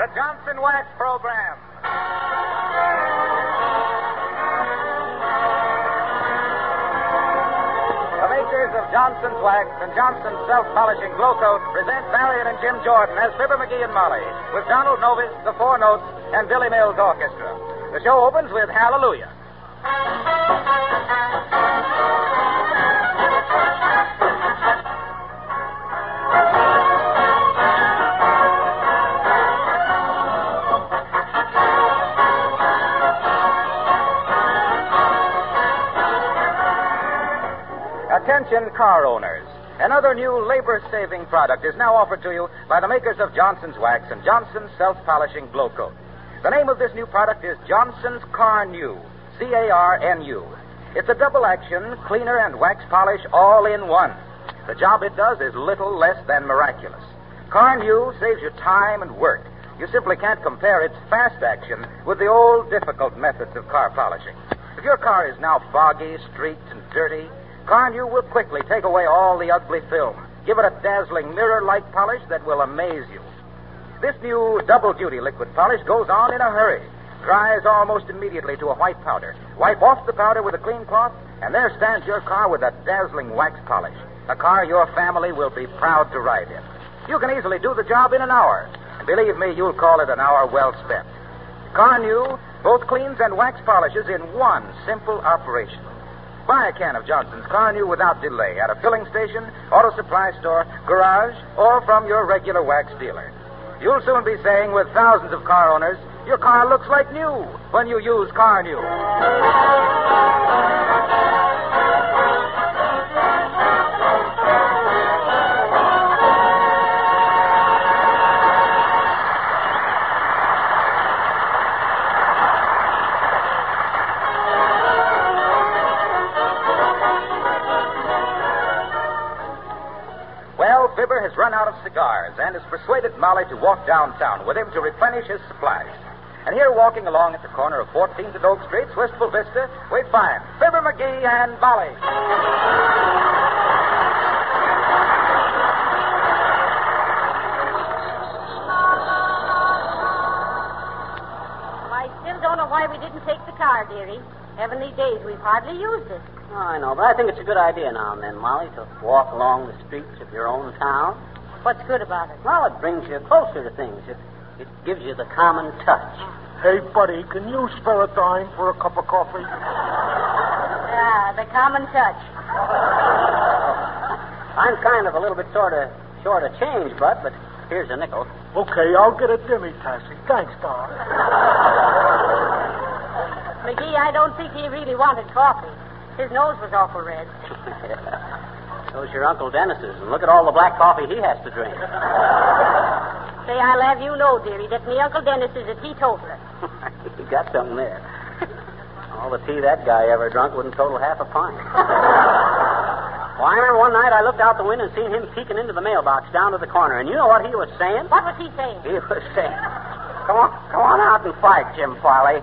The Johnson Wax Program. The makers of Johnson's Wax and Johnson's Self-Polishing Glow Coat present Marion and Jim Jordan as Fibber McGee and Molly, with Donald Novis, the Four Notes, and Billy Mills Orchestra. The show opens with Hallelujah. Attention car owners. Another new labor-saving product is now offered to you by the makers of Johnson's Wax and Johnson's Self-Polishing Glow Coat. The name of this new product is Johnson's Carnu, C-A-R-N-U. It's a double-action cleaner and wax polish all in one. The job it does is little less than miraculous. Carnu saves you time and work. You simply can't compare its fast action with the old difficult methods of car polishing. If your car is now foggy, streaked, and dirty, Carnu will quickly take away all the ugly film. Give it a dazzling mirror-like polish that will amaze you. This new double-duty liquid polish goes on in a hurry. Dries almost immediately to a white powder. Wipe off the powder with a clean cloth, and there stands your car with a dazzling wax polish. A car your family will be proud to ride in. You can easily do the job in an hour. And believe me, you'll call it an hour well spent. Carnu both cleans and wax polishes in one simple operation. Buy a can of Johnson's Carnu without delay at a filling station, auto supply store, garage, or from your regular wax dealer. You'll soon be saying with thousands of car owners, your car looks like new when you use Carnu. Fibber has run out of cigars and has persuaded Molly to walk downtown with him to replenish his supplies. And here, walking along at the corner of 14th and Oak Streets, Wistful Vista, we find Fibber McGee and Molly. I still don't know why we didn't take the car, dearie. Heavenly days, we've hardly used it. Oh, I know, but I think it's a good idea now and then, Molly, to walk along the streets of your own town. What's good about it? Well, it brings you closer to things. It gives you the common touch. Hey, buddy, can you spare a dime for a cup of coffee? Yeah, the common touch. I'm kind of a little bit short of change, Bud, but here's a nickel. Okay, I'll get a demi-taxi. Thanks, Doc. McGee, I don't think he really wanted coffee. His nose was awful red. Those your Uncle Dennis's, and look at all the black coffee he has to drink. Say, I'll have you know, dearie, that me Uncle Dennis is a teetotaler. You got something there. All the tea that guy ever drunk wouldn't total half a pint. Well, I remember one night I looked out the window and seen him peeking into the mailbox down to the corner, and you know what he was saying? What was he saying? He was saying, come on out and fight, Jim Farley.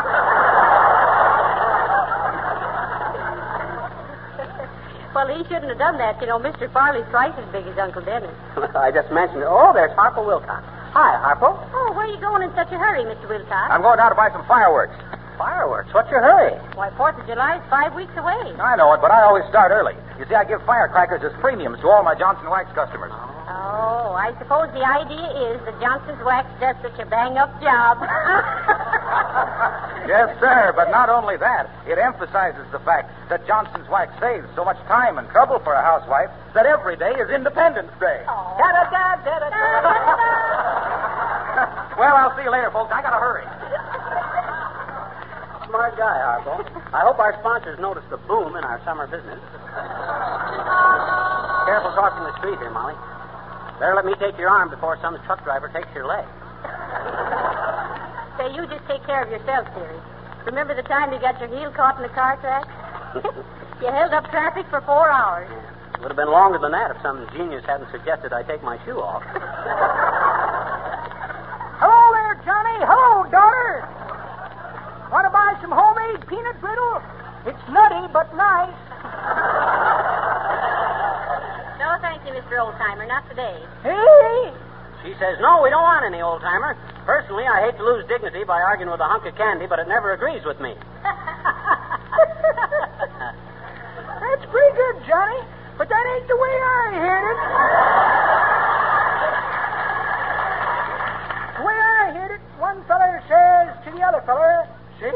Well, he shouldn't have done that. You know, Mr. Farley's twice as big as Uncle Dennis. I just mentioned it. Oh, there's Harpo Wilcox. Hi, Harpo. Oh, where are you going in such a hurry, Mr. Wilcox? I'm going down to buy some fireworks. Fireworks? What's your hurry? Why, 4th of July is 5 weeks away. I know it, but I always start early. You see, I give firecrackers as premiums to all my Johnson Wax customers. Oh, I suppose the idea is that Johnson's Wax does such a bang-up job. Yes, sir, but not only that. It emphasizes the fact that Johnson's Wax saves so much time and trouble for a housewife that every day is Independence Day. Oh. Da-da-da, da-da-da. Well, I'll see you later, folks. I gotta hurry. Smart guy, Harpo. I hope our sponsors notice the boom in our summer business. Careful crossing the street here, Molly. Better let me take your arm before some truck driver takes your leg. Say, you just take care of yourself, dearie. Remember the time you got your heel caught in the car track? You held up traffic for 4 hours. It would have been longer than that if some genius hadn't suggested I take my shoe off. Hello there, Johnny. Hello, daughter. Want to buy some homemade peanut brittle? It's nutty, but nice. No, thank you, Mr. Oldtimer. Not today. Hey, She says, no, we don't want any old-timer. Personally, I hate to lose dignity by arguing with a hunk of candy, but it never agrees with me. That's pretty good, Johnny. But that ain't the way I heard it. The way I heard it, one feller says to the other feller, say,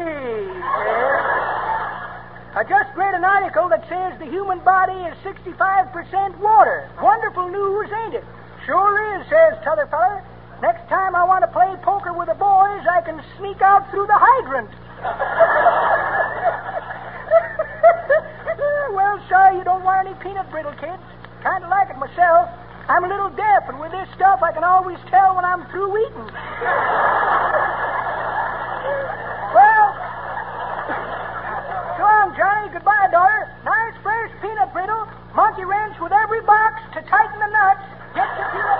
I just read an article that says the human body is 65% water. Wonderful news, ain't it? Sure is, says t'other feller. Next time I want to play poker with the boys, I can sneak out through the hydrant. Well, sorry you don't want any peanut brittle, kids. Kind of like it myself. I'm a little deaf, and with this stuff, I can always tell when I'm through eating. Well, so long, Johnny. Goodbye, daughter. Nice, fresh peanut brittle. Monkey wrench with every box to tighten the nuts. Get your peanut...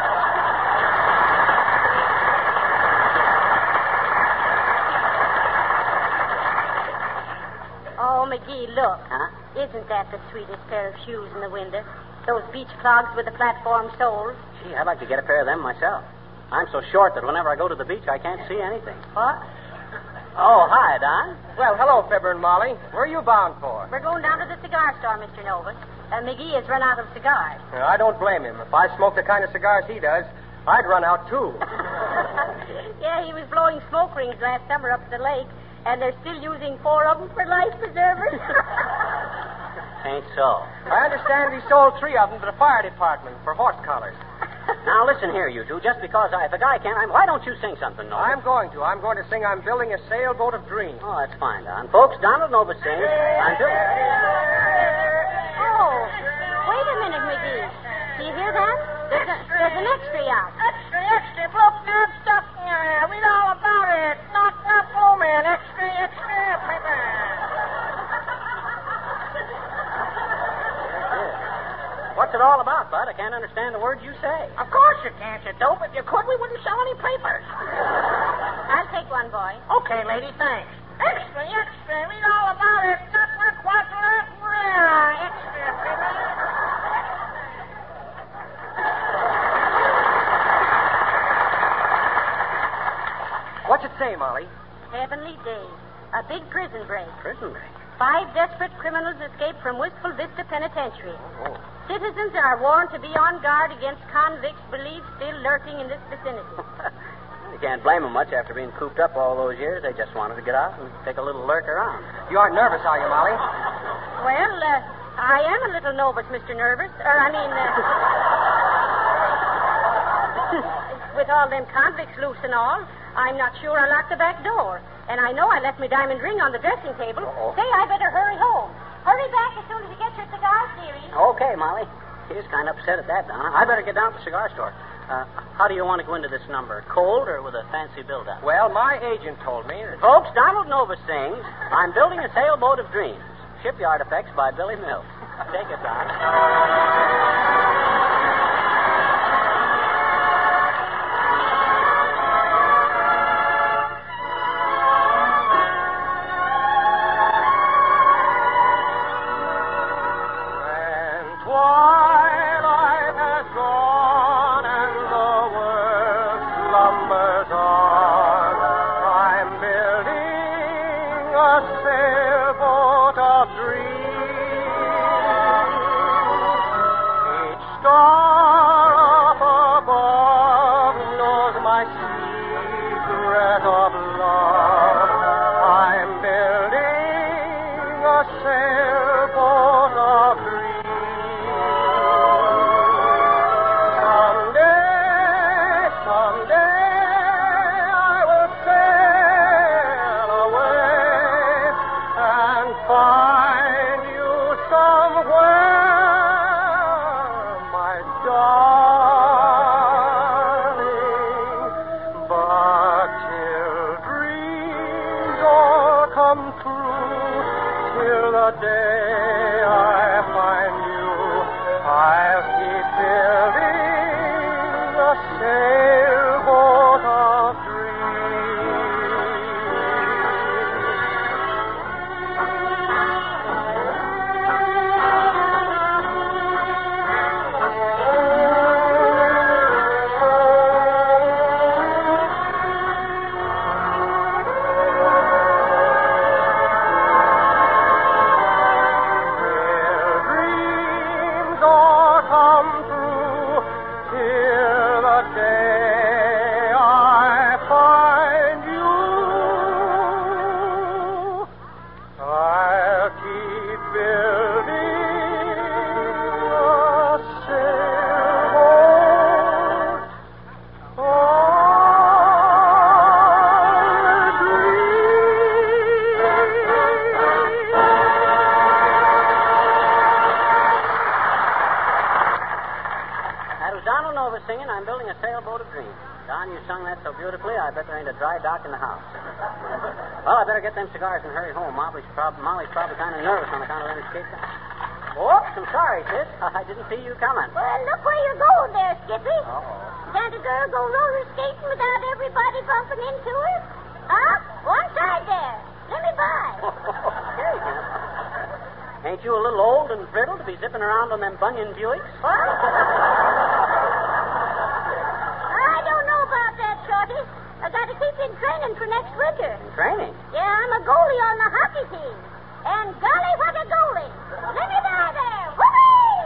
Oh, McGee, look. Huh? Isn't that the sweetest pair of shoes in the window? Those beach clogs with the platform soles. Gee, I'd like to get a pair of them myself. I'm so short that whenever I go to the beach, I can't see anything. What? Oh, hi, Don. Well, hello, Fibber and Molly. Where are you bound for? We're going down to the cigar store, Mr. Novus. McGee has run out of cigars. I don't blame him. If I smoked the kind of cigars he does, I'd run out, too. Yeah, he was blowing smoke rings last summer up at the lake, and they're still using 4 of them for life preservers. Ain't so. I understand he sold 3 of them to the fire department for horse collars. Now, listen here, you two. Just because if a guy can't... why don't you sing something, Novus? I'm going to. I'm going to sing I'm Building a Sailboat of Dreams. Oh, that's fine, Don. Folks, Donald Novus sings I'm building... Oh, wait a minute, McGee. Do you hear that? There's an extra out. Extra, broke down stuff. Read all about it. Not man. Extra. What's it all about, Bud? I can't understand the words you say. Of course you can't, you dope. If you could, we wouldn't sell any papers. I'll take one, boy. Okay, lady, thanks. Extra. Read all about it. Not worth watching. Extra. What's it say, Molly? Heavenly days. A big prison break. Prison break? 5 desperate criminals escaped from Wistful Vista Penitentiary. Oh. Citizens are warned to be on guard against convicts believed still lurking in this vicinity. You can't blame them much after being cooped up all those years. They just wanted to get out and take a little lurk around. You aren't nervous, are you, Molly? Well, I am a little nervous, Mr. Nervous. With all them convicts loose and all, I'm not sure I locked the back door. And I know I left my diamond ring on the dressing table. Uh-oh. Say, I better hurry home. Hurry back as soon as you get your cigars, dearie. Okay, Molly. She's kind of upset at that, Donna. I better get down to the cigar store. How do you want to go into this number? Cold or with a fancy build-up? Well, my agent told me that... Folks, Donald Novus sings I'm Building a Sailboat of Dreams. Shipyard Effects by Billy Mills. Take it, Don. But till sung that so beautifully, I bet there ain't a dry dock in the house. Well, I better get them cigars and hurry home. Molly's probably kind of nervous on account of them escape. Oops, I'm sorry, sis. I didn't see you coming. Well, look where you're going there, Skippy. Oh. Can't a girl go roller skating without everybody bumping into her? Huh? One side there. Let me by. Ain't you a little old and brittle to be zipping around on them Bunyan Buicks? What? I don't know about that, Shorty. I got to keep in training for next winter. In training? Yeah, I'm a goalie on the hockey team. And golly, what a goalie. Let me by there. Whoopee!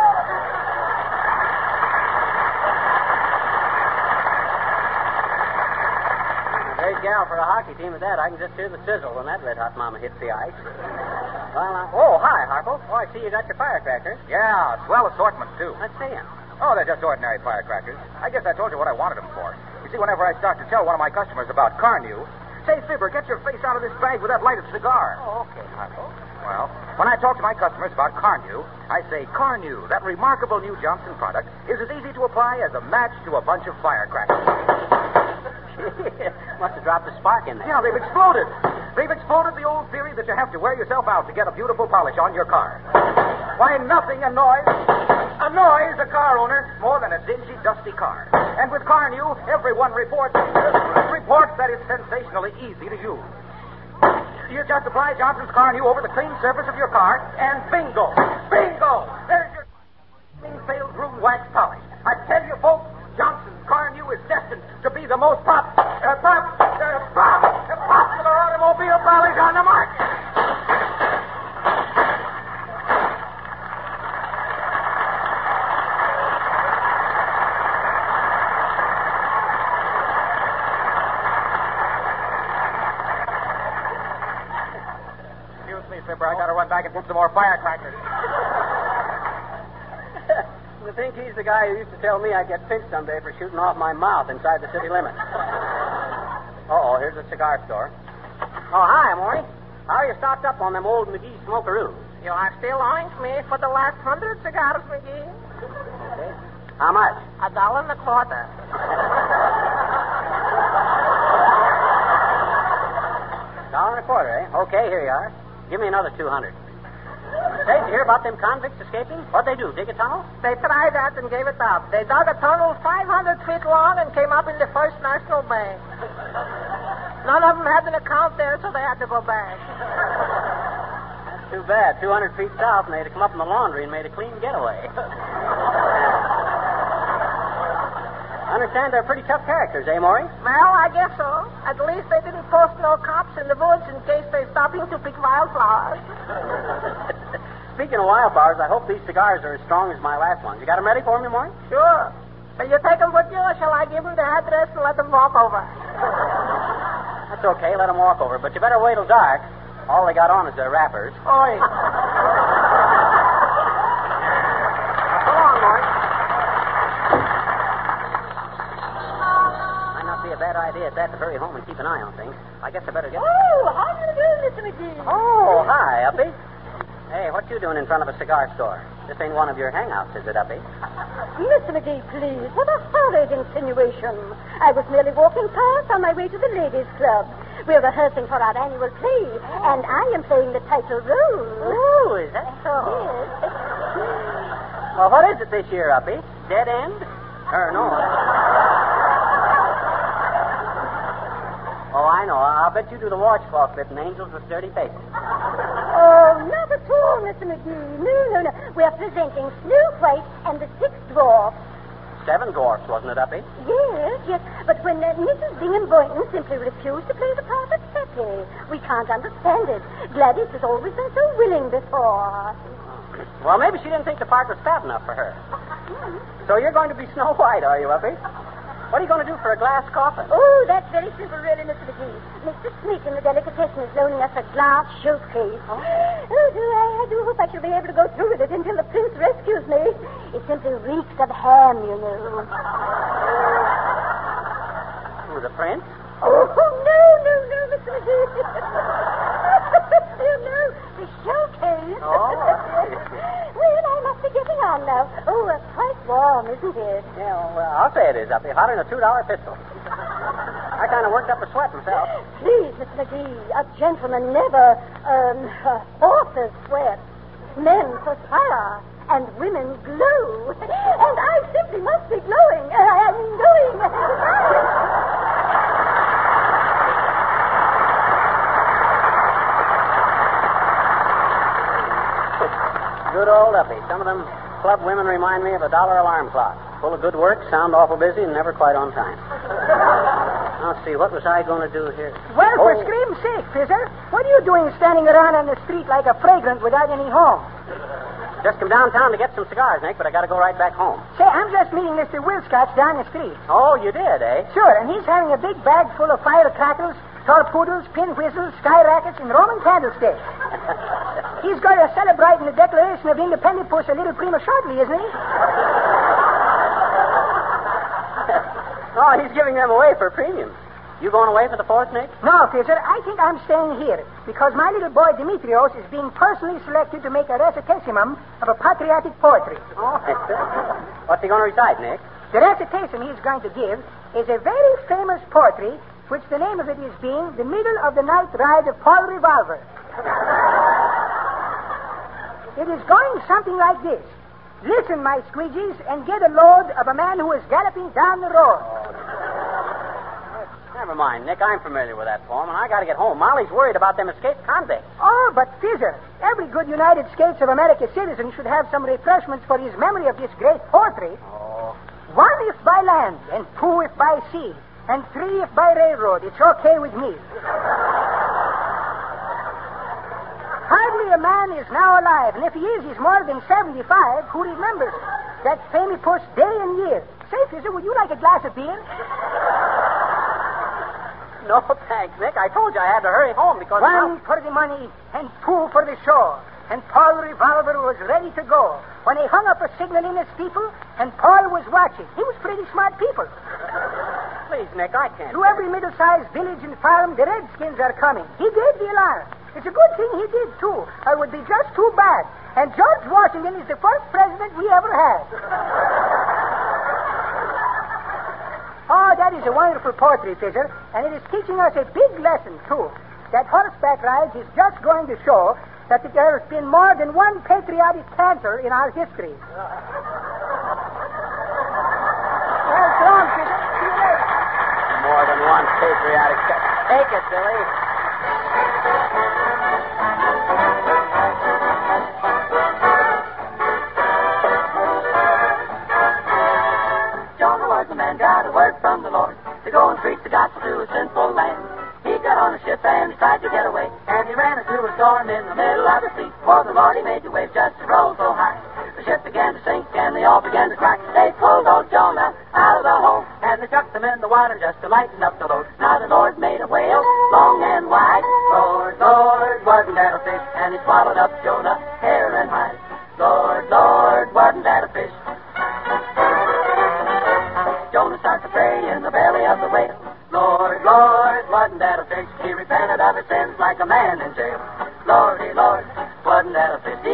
Great gal for a hockey team at that. I can just hear the sizzle when that red-hot mama hits the ice. Well, hi, Harpo. Oh, I see you got your firecrackers. Yeah, swell assortment, too. Let's see 'em. Oh, they're just ordinary firecrackers. I guess I told you what I wanted them for. You see, whenever I start to tell one of my customers about Carnew, say, Fibber, get your face out of this bag with that lighted cigar. Oh, okay, Harpo. Well, when I talk to my customers about Carnew, I say Carnew, that remarkable new Johnson product, is as easy to apply as a match to a bunch of firecrackers. Must have dropped a spark in there. Yeah, they've exploded. They've exploded the old theory that you have to wear yourself out to get a beautiful polish on your car. Why, nothing annoys a car owner more than a dingy, dusty car. And with Carnew, everyone reports that it's sensationally easy to use. You just apply Johnson's Carnew over the clean surface of your car, and bingo! Bingo! There's your pale groomed wax polish. I tell you, folks, Johnson's Carnew is destined to be the most popular automobile polish on the market. Excuse me, Fibber. I got to run back and put some more firecrackers. I think he's the guy who used to tell me I'd get pinched someday for shooting off my mouth inside the city limits. Uh-oh, here's the cigar store. Oh, hi, Maury. How are you stocked up on them old McGee smokeroos? You are still owing me for the last 100 cigars, McGee. Okay. How much? $1.25. $1.25, eh? Okay, here you are. Give me another 200. Say, did you hear about them convicts escaping? What'd they do, dig a tunnel? They tried that and gave it up. They dug a tunnel 500 feet long and came up in the First National Bank. None of them had an account there, so they had to go back. That's too bad. 200 feet south, and they had to come up in the laundry and made a clean getaway. I understand they're pretty tough characters, eh, Maury? Well, I guess so. At least they didn't post no cops in the woods in case they're stopping to pick wildflowers. Speaking of wildflowers, I hope these cigars are as strong as my last ones. You got them ready for me, Maury? Sure. Will you take them with you, or shall I give them the address and let them walk over? That's okay. Let them walk over. But you better wait till dark. All they got on is their wrappers. Oi. So long, Maury. Might not be a bad idea at that to hurry home and keep an eye on things. I guess I better get... Oh, how do you do, Mr. McGee? Oh, hi, Uppy. Hey, what you doing in front of a cigar store? This ain't one of your hangouts, is it, Uppy? Mr. McGee, please. What a horrid insinuation. I was merely walking past on my way to the ladies' club. We're rehearsing for our annual play, and I am playing the title role. Oh, is that so? Yes. Well, what is it this year, Uppy? Dead End? No. Oh, I know. I'll bet you do the washcloth bit in Angels with Dirty Faces. Oh, not at all, Mr. McGee. No. We are presenting Snow White and the Six Dwarfs. 7 dwarfs, wasn't it, Uppy? Yes. But when Mrs. Bingham Boynton simply refused to play the part of Peppy, we can't understand it. Gladys has always been so willing before. Well, maybe she didn't think the part was fat enough for her. So you're going to be Snow White, are you, Uppy? What are you going to do for a glass coffin? Oh, that's very simple, really, Mr. McGee. Mr. Smith in the delicatessen is loaning us a glass showcase. Oh, I do hope I shall be able to go through with it until the prince rescues me. It simply reeks of ham, you know. Who, the prince? Oh, no, Mr. McGee. No, the showcase. Oh. Well, I must be getting on now. Oh, quite warm, isn't it? Yeah, well, I'll say it is, Uppy. Hotter than a $2 pistol. kind of worked up a sweat myself. Please, Mr. McGee, a gentleman never, horses sweat. Men perspire, and women glow. And I simply must be glowing. I'm glowing. Good old Uppy. Some of them club women remind me of a dollar alarm clock. Full of good work, sound awful busy, and never quite on time. Now, see, what was I going to do here? Well, for scream's sake, Fizzer, what are you doing standing around on the street like a fragrant without any home? Just come downtown to get some cigars, Nick, but I got to go right back home. Say, I'm just meeting Mr. Wilscott down the street. Oh, you did, eh? Sure, and he's having a big bag full of firecrackers, torpedoes, pin whistles, sky rockets, and Roman candlesticks. He's going to celebrate the Declaration of Independence a little prematurely, isn't he? Oh, he's giving them away for premium. You going away for the 4th, Nick? No, Fizzer, I think I'm staying here because my little boy Demetrios is being personally selected to make a recitation of a patriotic poetry. Oh, what's he going to recite, Nick? The recitation he's going to give is a very famous poetry, which the name of it is being The Middle of the Night Ride of Paul Revolver. It is going something like this. Listen, my squeegees, and get a load of a man who is galloping down the road. Never mind, Nick. I'm familiar with that poem, and I got to get home. Molly's worried about them escaped convicts. Oh, but Fizzer, every good United States of America citizen should have some refreshments for his memory of this great poetry. Oh. 1 if by land, and 2 if by sea, and 3 if by railroad. It's okay with me. Hardly a man is now alive, and if he is, he's more than 75, who remembers that famous day and year. Say, Fizzer, would you like a glass of beer? No, thanks, Nick. I told you I had to hurry home because... 1 for the money and 2 for the show. And Paul Revolver was ready to go when they hung up a signal in the steeple, and Paul was watching. He was pretty smart people. Please, Nick, I can't. To every middle-sized village and farm, the Redskins are coming. He gave the alarm. It's a good thing he did, too. Or it would be just too bad. And George Washington is the first president we ever had. Oh, that is a wonderful poetry, Fizzer, and it is teaching us a big lesson, too. That horseback rides is just going to show that there has been more than one patriotic cancer in our history. Well, so long, Fizzer. See you later. More than one patriotic cancer. Take it, Billy. Jonah was the man, got a word from the Lord to go and preach the gospel to a sinful land. He got on a ship and tried to get away, and he ran into a storm in the middle of the sea. For the Lord, he made the waves just to roll so high. The ship began to sink, and they all began to cry. They pulled old Jonah out of the hole, and they chucked him in the water just to lighten up the load. Now the Lord made a whale, long and wide. Lord, Lord, wasn't that a fish? And he swallowed up Jonah, hair and hide. Lord, Lord, wasn't that a fish? Jonah started to pray in the belly of the whale. Lord, Lord, wasn't that a fish? He repented of his sins like a man in jail. Lordy, Lord, wasn't that a fish?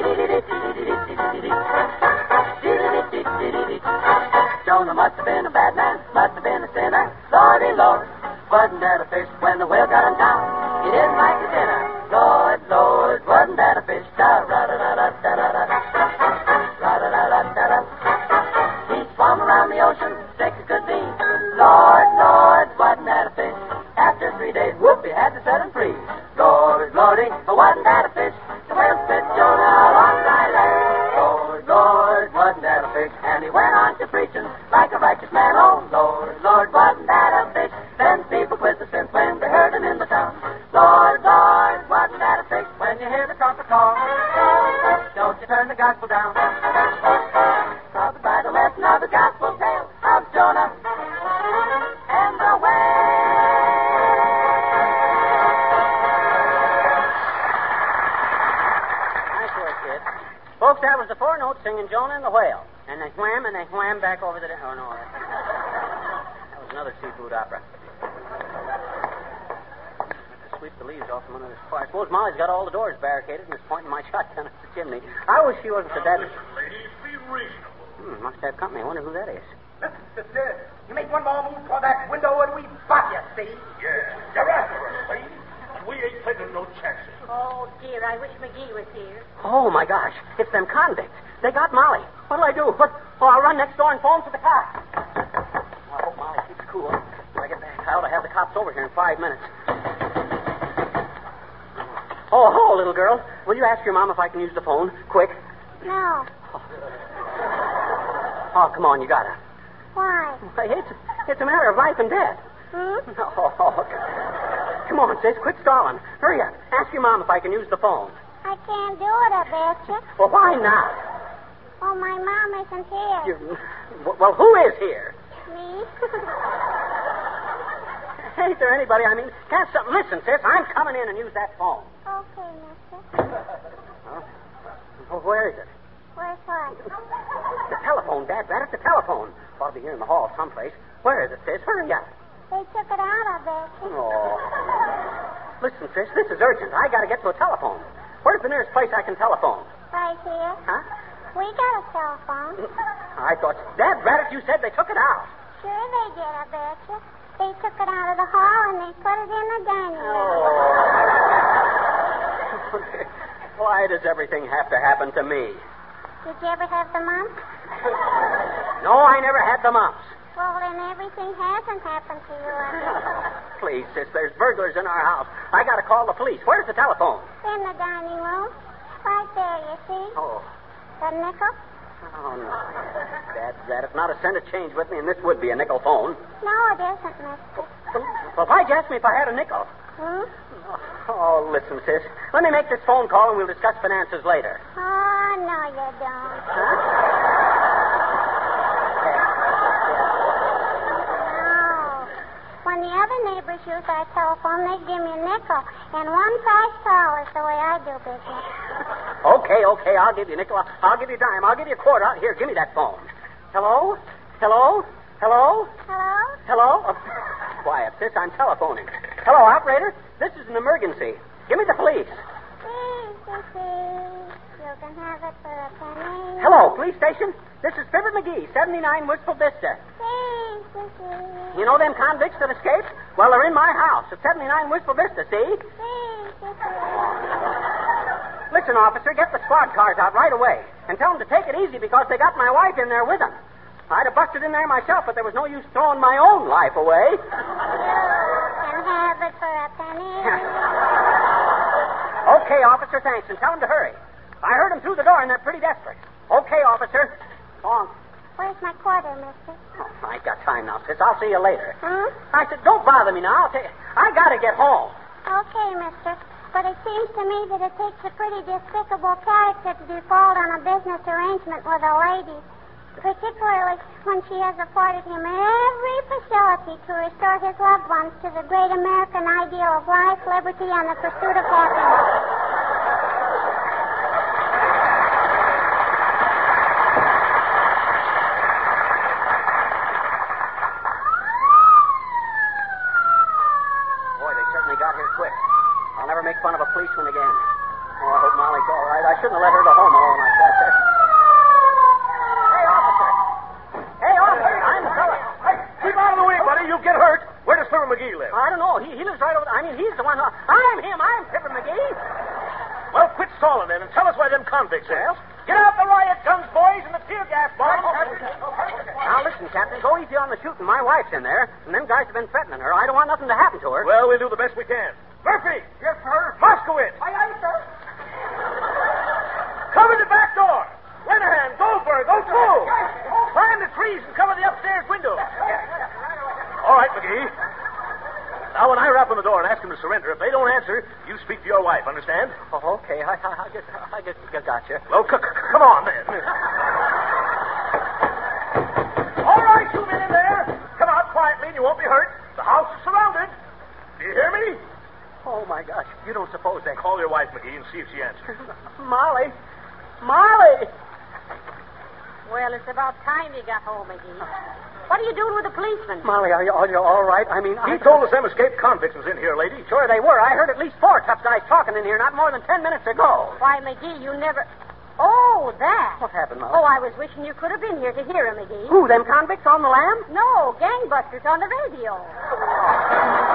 Jonah must have been a bad man, must have been a sinner. Lordy, Lord, wasn't that a fish? When the whale got him down, he didn't like the dinner. Lord, Lord, wasn't that a fish? He swam around the ocean, sick as could be. Lord, Lord, wasn't that a fish? After 3 days, whoop, he had to set him free. Lord, Lordy, wasn't that a fish? The whale spit Jonah on dry land. Lord, Lord, wasn't that a fish? And he went on to preaching like a righteous man. Oh, Lord, Lord, wasn't that a fish? Then people quit the sins when they heard him in the town. Lord, Lord, wasn't that a fish? When you hear the trumpet call, don't you turn the gospel down. Profit by the lesson of the gospel tale of Jonah and the Nice work, kid. Folks, that was the 4 notes singing Jonah and the Whale. And they wham back over the... Oh, no. That was another seafood opera. Let's sweep the leaves off from under this fire. I suppose Molly's got all the doors barricaded and is pointing my shotgun at the chimney. I wish she wasn't so dead. Listen, lady, be reasonable. Must have company. I wonder who that is. You make one more move toward that window and we spot you. see? Yeah. You're after us, lady. And we ain't taking no chances. Oh, dear, I wish McGee was here. Oh, my gosh. It's them convicts. They got Molly. What'll I do? I'll run next door and phone for the cops. I hope Molly keeps cool. When I get back, I ought to have the cops over here in 5 minutes. Oh, hello, little girl. Will you ask your mom if I can use the phone? Quick. No. Oh, come on, you gotta. Why? It's a matter of life and death. Oh, come on, sis. Quit stalling. Hurry up. Ask your mom if I can use the phone. I can't do it, I betcha. Well, why not? Oh, my mom isn't here. Well, who is here? Me? Ain't there anybody? I mean, can't something... Listen, sis, I'm coming in and use that phone. Okay, mister. Well, where is it? Where's what? The telephone, Dad. That is the telephone. Ought to be here in the hall someplace. Where is it, sis? Hurry up. They took it out, I betcha. Oh. Listen, sis, this is urgent. I got to get to a telephone. Where's the nearest place I can telephone? Right here. Huh? We got a cell phone. I thought... Dad, Rabbit, you said they took it out. Sure they did, I betcha. They took it out of the hall and they put it in the dining room. Oh. Why does everything have to happen to me? Did you ever have the mumps? No, I never had the mumps. Well, then everything hasn't happened to you, I guess. Please, sis, there's burglars in our house. I got to call the police. Where's the telephone? In the dining room. Right there, you see? Oh. The nickel? Oh, no. That's not a cent of change with me, and this would be a nickel phone. No, it isn't, mister. Well, why'd you ask me if I had a nickel? Hmm? Oh, listen, sis. Let me make this phone call, and we'll discuss finances later. Oh, no, you don't. Huh? When the other neighbors use our telephone, they give me a nickel. And one price tall is the way I do business. Okay, I'll give you a nickel. I'll give you a dime. I'll give you a quarter. Here, give me that phone. Hello? Hello? Hello? Hello? Hello? Oh, quiet, sis. I'm telephoning. Hello, operator. This is an emergency. Give me the police. You can have it for a penny. Hello, police station. This is Fibber McGee, 79 Wistful Vista. You know them convicts that escaped? Well, they're in my house at 79 Wistful Vista, see? Listen, officer, get the squad cars out right away and tell them to take it easy because they got my wife in there with them. I'd have busted in there myself, but there was no use throwing my own life away. You can have it for a penny. Okay, officer, thanks, and tell them to hurry. I heard them through the door, and they're pretty desperate. Okay, officer. So long. Where's my quarter, mister? Oh, I ain't got time now, sis. I'll see you later. Hmm? I said, don't bother me now. I gotta get home. Okay, mister. But it seems to me that it takes a pretty despicable character to default on a business arrangement with a lady, particularly when she has afforded him every facility to restore his loved ones to the great American ideal of life, liberty, and the pursuit of happiness. I'll never make fun of a policeman again. Oh, I hope Molly's all right. I shouldn't have let her go home alone like that. Hey, officer! I'm the fella. Hey, keep out of the way, buddy. You'll get hurt. Where does Fibber McGee live? I don't know. He lives right over... he's the one who... I'm him. I'm Fibber McGee. Well, quit stalling then and tell us why them convicts are. Get out the riot guns, boys, and the tear gas bombs. Now, listen, Captain. Go easy on the shooting. My wife's in there, and them guys have been threatening her. I don't want nothing to happen to her. Well, we'll do the best we can. Murphy! Yes, sir. Moskowitz! Aye, aye, sir. Cover the back door! Lenahan, Goldberg, O'Toole! Climb the trees and cover the upstairs window. All right, McGee. Now, when I rap on the door and ask them to surrender, if they don't answer, you speak to your wife, understand? Oh, okay. I guess gotcha. Well, come on, then. All right, you men in there. Come out quietly and you won't be hurt. The house is surrounded. Do you hear me? Oh, my gosh. You don't suppose they... Call your wife, McGee, and see if she answers. Molly! Well, it's about time you got home, McGee. What are you doing with the policeman? Molly, are you all right? He told us them escaped convicts was in here, lady. Sure they were. I heard at least 4 tough guys talking in here not more than 10 minutes ago. Why, McGee, you never... Oh, that. What happened, Molly? Oh, I was wishing you could have been here to hear him, McGee. Who, them convicts on the lam? No, gangbusters on the radio.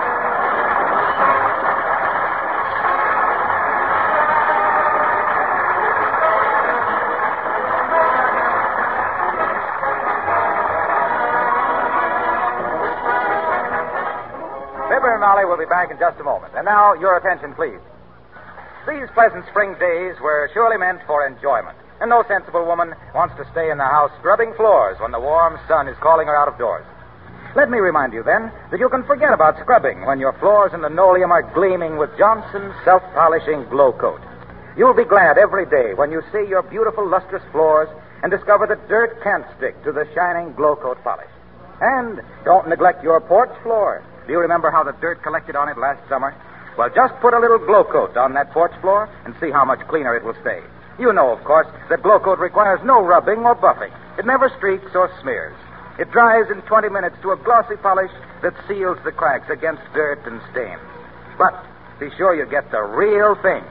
Fibber and Molly will be back in just a moment. And now, your attention, please. These pleasant spring days were surely meant for enjoyment. And no sensible woman wants to stay in the house scrubbing floors when the warm sun is calling her out of doors. Let me remind you, then, that you can forget about scrubbing when your floors and linoleum are gleaming with Johnson's self-polishing Glow Coat. You'll be glad every day when you see your beautiful lustrous floors and discover that dirt can't stick to the shining Glow Coat polish. And don't neglect your porch floor. Do you remember how the dirt collected on it last summer? Well, just put a little Glow Coat on that porch floor and see how much cleaner it will stay. You know, of course, that Glow Coat requires no rubbing or buffing. It never streaks or smears. It dries in 20 minutes to a glossy polish that seals the cracks against dirt and stains. But be sure you get the real thing.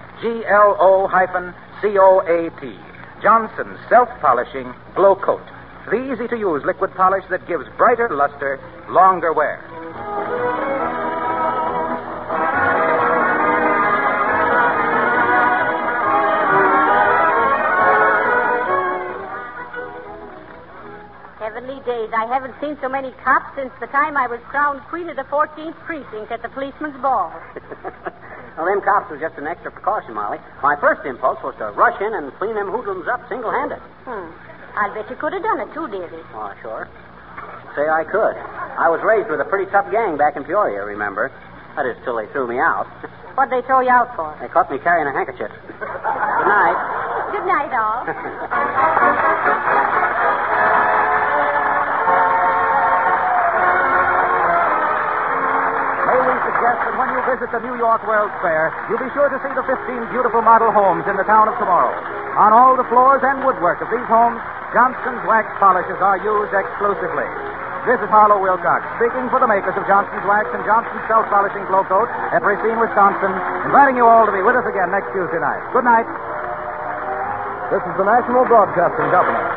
GLO-COAT. Johnson's self-polishing Glow Coat. The easy-to-use liquid polish that gives brighter luster, longer wear. Heavenly days. I haven't seen so many cops since the time I was crowned queen of the 14th precinct at the policeman's ball. Well, them cops was just an extra precaution, Molly. My first impulse was to rush in and clean them hoodlums up single-handed. I'll bet you could have done it, too, dearie. Oh, sure. Say I could. I was raised with a pretty tough gang back in Peoria, remember? That is, till they threw me out. What'd they throw you out for? They caught me carrying a handkerchief. Good night. Good night, all. May we suggest that when you visit the New York World's Fair, you'll be sure to see the 15 beautiful model homes in the town of tomorrow. On all the floors and woodwork of these homes, Johnson's wax polishes are used exclusively. This is Harlow Wilcox, speaking for the makers of Johnson's Wax and Johnson's Self-Polishing Glow Coat at Racine, Wisconsin, inviting you all to be with us again next Tuesday night. Good night. This is the National Broadcasting Company.